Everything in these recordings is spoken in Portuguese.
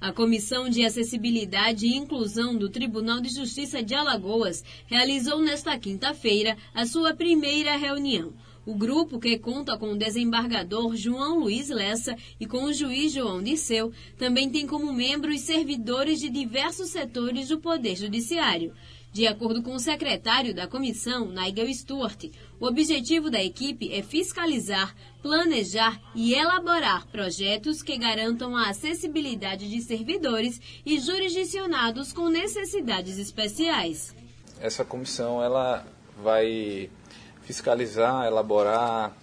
A Comissão de Acessibilidade e Inclusão do Tribunal de Justiça de Alagoas realizou nesta quinta-feira a sua primeira reunião. O grupo, que conta com o desembargador João Luiz Lessa e com o juiz João Dirceu, também tem como membros servidores de diversos setores do Poder Judiciário. De acordo com o secretário da comissão, Nigel Stuart, o objetivo da equipe é fiscalizar, planejar e elaborar projetos que garantam a acessibilidade de servidores e jurisdicionados com necessidades especiais. Essa comissão ela vai fiscalizar, elaborar,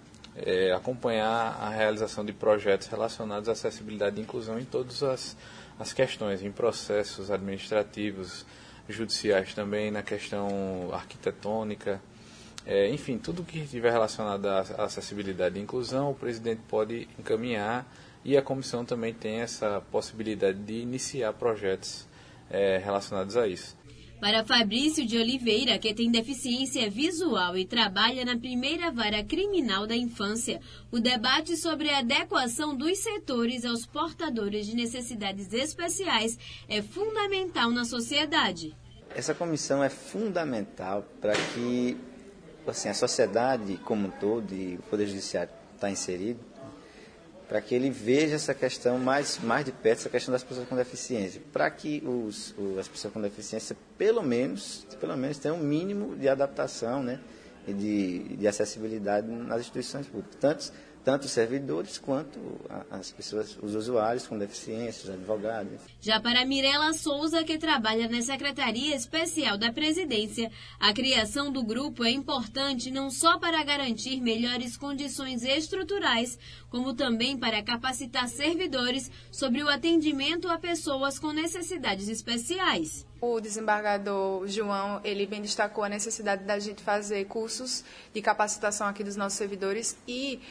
acompanhar a realização de projetos relacionados à acessibilidade e inclusão em todas as questões, em processos administrativos, judiciais também, na questão arquitetônica, enfim, tudo que estiver relacionado à acessibilidade e inclusão, o presidente pode encaminhar e a comissão também tem essa possibilidade de iniciar projetos relacionados a isso. Para Fabrício de Oliveira, que tem deficiência visual e trabalha na primeira vara criminal da infância, o debate sobre a adequação dos setores aos portadores de necessidades especiais é fundamental na sociedade. Essa comissão é fundamental para que a sociedade como um todo, e o Poder Judiciário está inserido, para que ele veja essa questão mais de perto, essa questão das pessoas com deficiência, para que as pessoas com deficiência pelo menos tenham um mínimo de adaptação, né, e de acessibilidade nas instituições públicas, tanto os servidores quanto as pessoas, os usuários com deficiência, os advogados. Já para Mirela Souza, que trabalha na Secretaria Especial da Presidência, a criação do grupo é importante não só para garantir melhores condições estruturais, como também para capacitar servidores sobre o atendimento a pessoas com necessidades especiais. O desembargador João, ele bem destacou a necessidade da gente fazer cursos de capacitação aqui dos nossos servidores e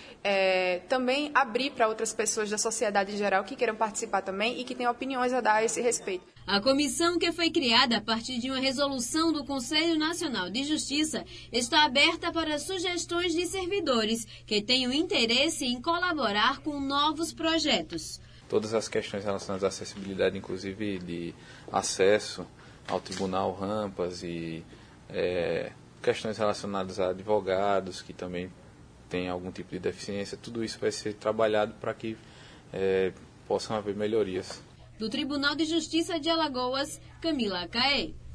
também abrir para outras pessoas da sociedade em geral que queiram participar também e que tenham opiniões a dar a esse respeito. A comissão, que foi criada a partir de uma resolução do Conselho Nacional de Justiça, está aberta para sugestões de servidores que tenham interesse em colaborar com novos projetos. Todas as questões relacionadas à acessibilidade, inclusive de acesso ao tribunal, rampas e questões relacionadas a advogados que também têm algum tipo de deficiência, tudo isso vai ser trabalhado para que possam haver melhorias. Do Tribunal de Justiça de Alagoas, Camila Caê.